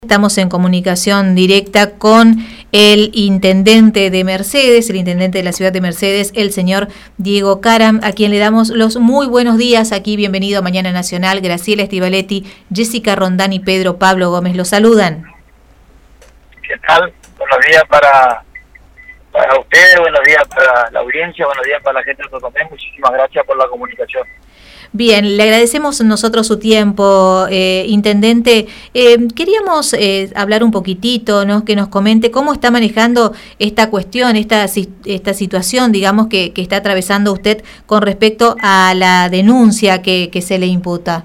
Estamos en comunicación directa con el intendente de Mercedes, el intendente de la ciudad de Mercedes, el señor Diego Caram, a quien le damos los muy buenos días aquí. Bienvenido a Mañana Nacional. Graciela Estivaletti, Jessica Rondán y Pedro Pablo Gómez los saludan. ¿Qué tal? Buenos días para ustedes, buenos días para la audiencia, buenos días para la gente de Totomé. Muchísimas gracias por la comunicación. Bien, le agradecemos nosotros su tiempo, intendente. Queríamos hablar un poquitito, ¿no? Que nos comente cómo está manejando esta cuestión, esta situación, digamos, que está atravesando usted con respecto a la denuncia que se le imputa.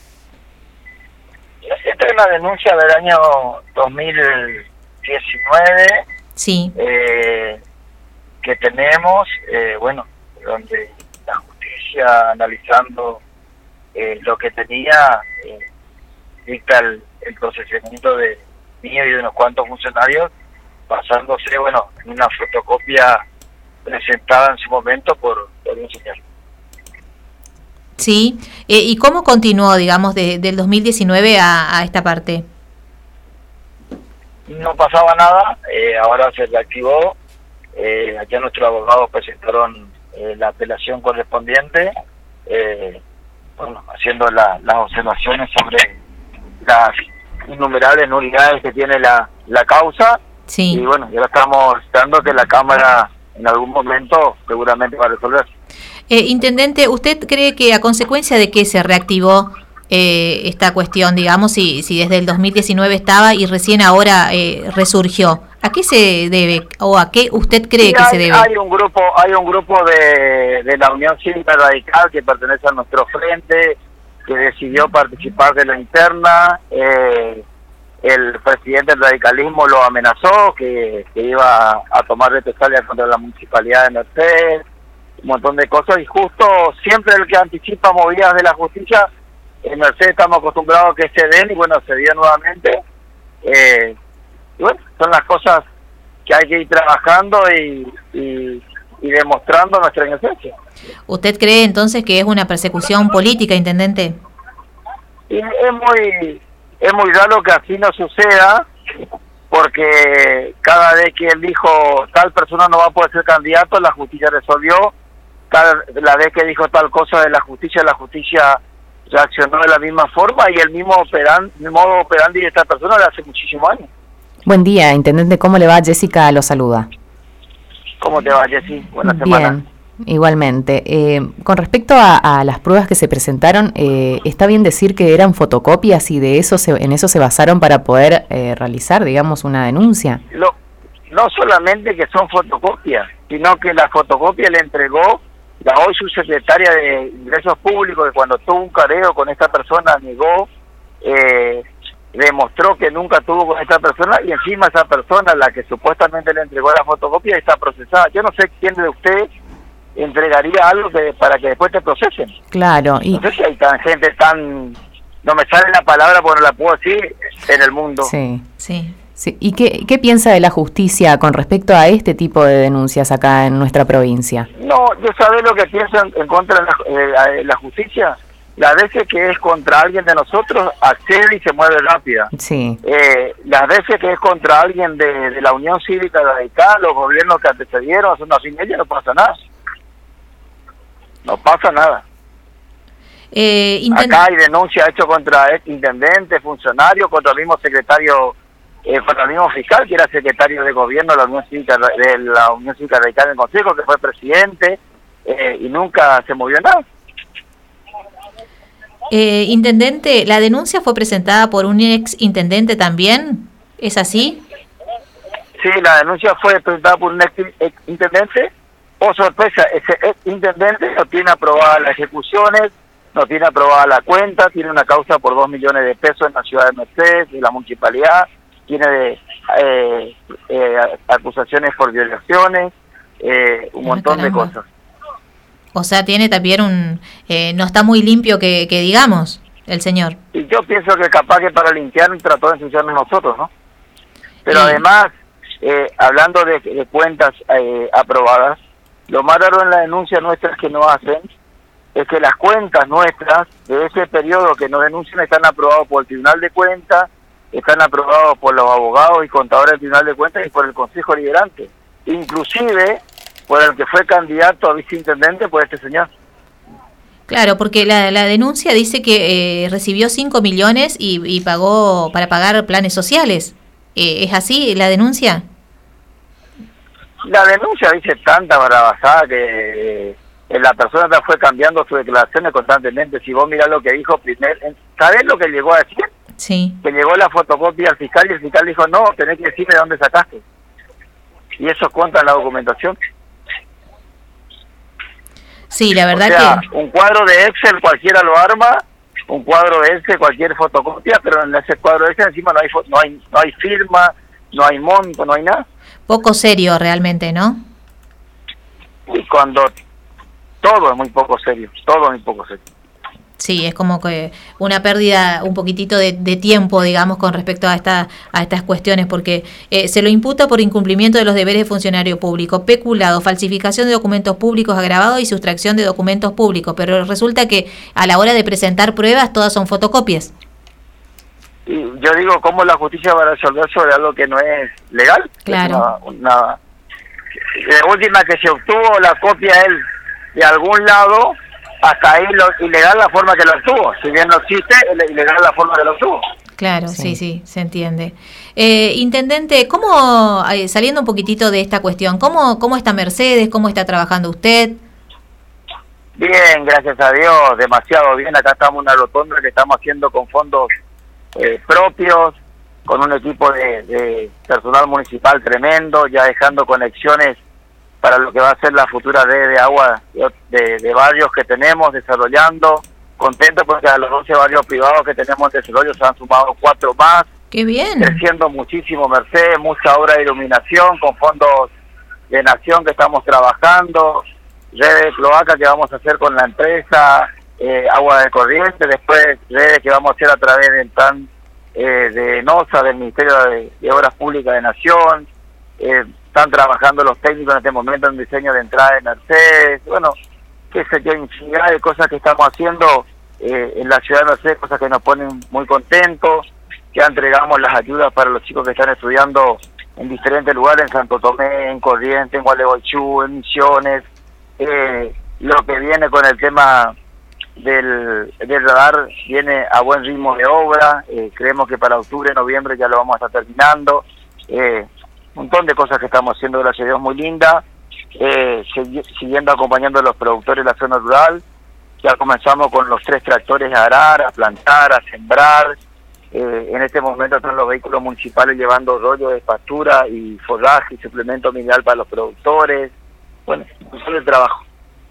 Esta es una denuncia del año 2019, sí, que tenemos, donde la justicia, analizando lo que tenía, dicta el procesamiento de mío y de unos cuantos funcionarios, basándose, en una fotocopia presentada en su momento por un señor. Sí, ¿y cómo continuó, digamos, del 2019 a esta parte? No pasaba nada, ahora se reactivó. Allá nuestros abogados presentaron la apelación correspondiente, haciendo las observaciones sobre las innumerables nulidades que tiene la causa. Sí. Y ya estamos esperando que la Cámara en algún momento seguramente va a resolver. Intendente, ¿usted cree que a consecuencia de que se reactivó esta cuestión, digamos, si desde el 2019 estaba y recién ahora resurgió, ¿a qué se debe o a qué usted cree que se debe? Hay un grupo de la Unión Cívica Radical que pertenece a nuestro frente, que decidió participar de la interna. El presidente del radicalismo lo amenazó que iba a tomar represalia contra la municipalidad de Mercedes, un montón de cosas, y justo siempre el que anticipa movidas de la justicia, en Mercedes estamos acostumbrados a que se den, y se dio nuevamente. Son las cosas que hay que ir trabajando y demostrando nuestra inocencia. ¿Usted cree entonces que es una persecución política, intendente? Y es muy raro que así no suceda, porque cada vez que él dijo tal persona no va a poder ser candidato, la justicia resolvió. La vez que dijo tal cosa de la justicia reaccionó de la misma forma, y el mismo modo operandi de esta persona de hace muchísimos años. Buen día, intendente, ¿cómo le va? Jessica lo saluda. ¿Cómo te va, Jessy? Buena semana. Bien, igualmente. Con respecto a las pruebas que se presentaron, ¿está bien decir que eran fotocopias y en eso se basaron para poder realizar, digamos, una denuncia? No solamente que son fotocopias, sino que la fotocopia le entregó la hoy subsecretaria de Ingresos Públicos, que cuando tuvo un careo con esta persona negó, demostró que nunca tuvo con esta persona, y encima esa persona, la que supuestamente le entregó la fotocopia, está procesada. Yo no sé quién de ustedes entregaría algo para que después te procesen. Claro. No sé si hay gente tan... No me sale la palabra porque no la puedo decir en el mundo. Sí. ¿Y qué piensa de la justicia con respecto a este tipo de denuncias acá en nuestra provincia? No, yo sabés lo que pienso en contra de la justicia. Las veces que es contra alguien de nosotros, accede y se mueve rápida. Sí. Las veces que es contra alguien de la Unión Cívica Radical, los gobiernos que antecedieron, hace unas 5 años, no pasa nada. No pasa nada. Acá hay denuncias hechas contra intendentes, funcionarios, contra el mismo secretario, contra el mismo fiscal, que era secretario de gobierno de la Unión Cívica Radical en el Consejo, que fue presidente, y nunca se movió nada. Intendente, ¿la denuncia fue presentada por un ex intendente también? ¿Es así? Sí, la denuncia fue presentada por un ex intendente. Oh, sorpresa, ese ex intendente no tiene aprobadas las ejecuciones, no tiene aprobada la cuenta, tiene una causa por 2 millones de pesos en la ciudad de Mercedes, en la municipalidad, tiene acusaciones por violaciones, un montón de cosas. O sea, tiene también no está muy limpio que digamos, el señor. Y yo pienso que capaz que para limpiar trató de ensuciarnos nosotros, ¿no? Pero además, hablando de cuentas aprobadas, lo más raro en la denuncia nuestra que no hacen es que las cuentas nuestras de ese periodo que nos denuncian están aprobados por el Tribunal de Cuentas, están aprobados por los abogados y contadores del Tribunal de Cuentas y por el Consejo Liberante, inclusive por el que fue candidato a viceintendente por este señor. Claro, porque la denuncia dice que recibió 5 millones y pagó para pagar planes sociales. ¿Es así la denuncia? La denuncia dice tanta barrabasada que la persona fue cambiando sus declaraciones constantemente. Si vos mirás lo que dijo primero, ¿sabés lo que llegó a decir? Sí. Que llegó la fotocopia al fiscal y el fiscal dijo, no, tenés que decirme de dónde sacaste. Y eso cuenta en la documentación. Sí, la verdad, o sea, que un cuadro de Excel cualquiera lo arma, un cuadro de Excel cualquier fotocopia, pero en ese cuadro de Excel encima no hay firma, no hay monto, no hay nada. Poco serio realmente, ¿no? Y cuando todo es muy poco serio, todo es muy poco serio. Sí, es como que una pérdida un poquitito de tiempo, digamos, con respecto a estas cuestiones, porque se lo imputa por incumplimiento de los deberes de funcionario público, peculado, falsificación de documentos públicos agravados y sustracción de documentos públicos, pero resulta que a la hora de presentar pruebas todas son fotocopias. Y yo digo, ¿cómo la justicia va a resolver sobre algo que no es legal? Claro. La última que se obtuvo la copia él de algún lado, hasta ahí ilegal la forma que lo obtuvo. Si bien no existe, es ilegal la forma que lo obtuvo. Claro, sí, se entiende. Intendente, ¿cómo, saliendo un poquitito de esta cuestión, cómo está Mercedes? ¿Cómo está trabajando usted? Bien, gracias a Dios, demasiado bien. Acá estamos en una rotonda que estamos haciendo con fondos propios, con un equipo de personal municipal tremendo, ya dejando conexiones para lo que va a ser la futura red de agua de barrios que tenemos desarrollando. Contento porque a los 12 barrios privados que tenemos en desarrollo se han sumado 4 más. ¡Qué bien! Creciendo muchísimo Mercedes, mucha obra de iluminación con fondos de nación que estamos trabajando, redes de cloaca que vamos a hacer con la empresa, agua de corriente, después redes que vamos a hacer a través del plan de NOSA, del Ministerio de Obras Públicas de Nación. Están trabajando los técnicos en este momento en diseño de entrada de Mercedes. Bueno, qué sé yo, infinidad de cosas que estamos haciendo en la ciudad de Mercedes, cosas que nos ponen muy contentos. Ya entregamos las ayudas para los chicos que están estudiando en diferentes lugares, en Santo Tomé, en Corrientes, en Gualeguaychú, en Misiones. Lo que viene con el tema del radar viene a buen ritmo de obra. Creemos que para octubre, noviembre ya lo vamos a estar terminando. Un montón de cosas que estamos haciendo, gracias a Dios, muy linda, siguiendo acompañando a los productores de la zona rural. Ya comenzamos con los 3 tractores a arar, a plantar, a sembrar. En este momento están los vehículos municipales llevando rollos de pastura y forraje y suplemento mineral para los productores. Bueno, eso es el trabajo.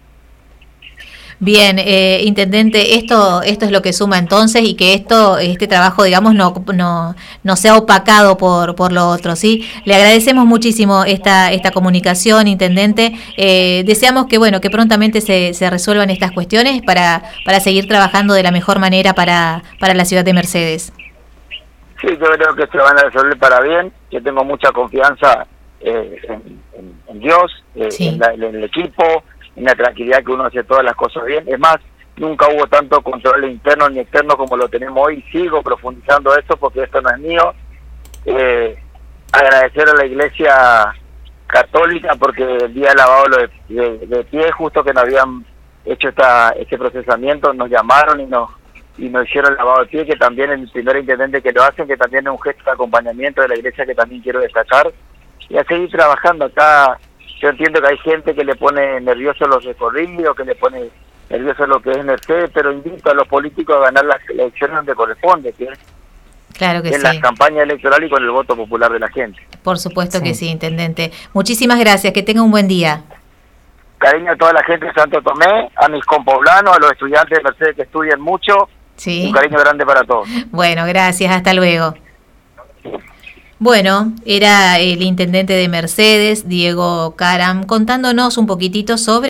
Bien, intendente, esto es lo que suma entonces, y que este trabajo, digamos, no sea opacado por lo otro, ¿sí? Le agradecemos muchísimo esta comunicación, intendente. Deseamos que prontamente se resuelvan estas cuestiones para seguir trabajando de la mejor manera para la ciudad de Mercedes. Sí, yo creo que se van a resolver para bien. Yo tengo mucha confianza en Dios, sí, en el equipo, en la tranquilidad que uno hace todas las cosas bien. Es más, nunca hubo tanto control interno ni externo como lo tenemos hoy. Sigo profundizando esto porque esto no es mío. Agradecer a la Iglesia Católica porque el día del lavado de pie, justo que nos habían hecho este procesamiento, nos llamaron y nos hicieron el lavado de pie, que también es el primer intendente que lo hacen, que también es un gesto de acompañamiento de la Iglesia que también quiero destacar. Y a seguir trabajando acá. Yo entiendo que hay gente que le pone nervioso los recorridos, que le pone nervioso lo que es Mercedes, pero invito a los políticos a ganar las elecciones donde corresponde, que es claro que en sí, la campaña electoral y con el voto popular de la gente. Por supuesto que sí, intendente. Muchísimas gracias, que tenga un buen día. Cariño a toda la gente de Santo Tomé, a mis compoblanos, a los estudiantes de Mercedes que estudian mucho. Sí. Un cariño grande para todos. Bueno, gracias, hasta luego. Bueno, era el intendente de Mercedes, Diego Caram, contándonos un poquitito sobre